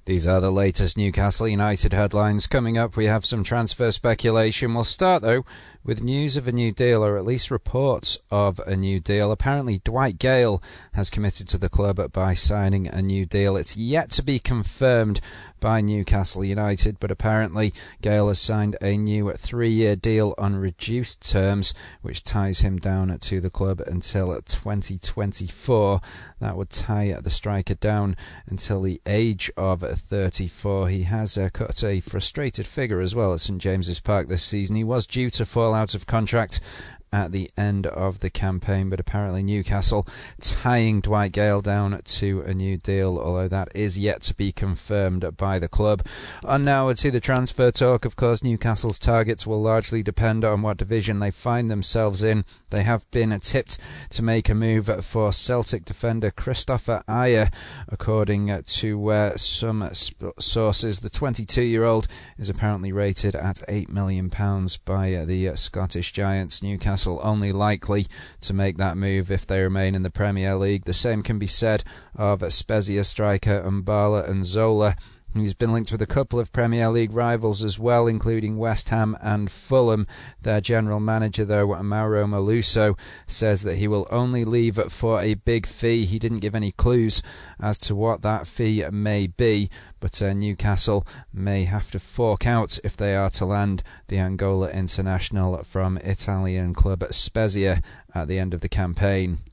These are the latest Newcastle United headlines. Coming up, we have some transfer speculation. We'll start, though, with news of a new deal, or at least reports of a new deal. Apparently, Dwight Gale has committed to the club by signing a new deal. It's yet to be confirmed by Newcastle United, but apparently Gale has signed a new 3-year deal on reduced terms, which ties him down to the club until 2024. That would tie the striker down until the age of 34. He has cut a frustrated figure as well at St James's Park this season. He was due to fall out of contract at the end of the campaign, but apparently Newcastle tying Dwight Gale down to a new deal, although that is yet to be confirmed by the club. And now to the transfer talk. Of course, Newcastle's targets will largely depend on what division they find themselves in. They have been tipped to make a move for Celtic defender Christopher Ajer. According to some sources, the 22-year-old is apparently rated at £8 million by the Scottish Giants. Newcastle only likely to make that move if they remain in the Premier League. The same can be said of Spezia striker Mbala Nzola. He's been linked with a couple of Premier League rivals as well, including West Ham and Fulham. Their general manager, though, Mauro Maluso, says that he will only leave for a big fee. He didn't give any clues as to what that fee may be, but Newcastle may have to fork out if they are to land the Angola international from Italian club Spezia at the end of the campaign.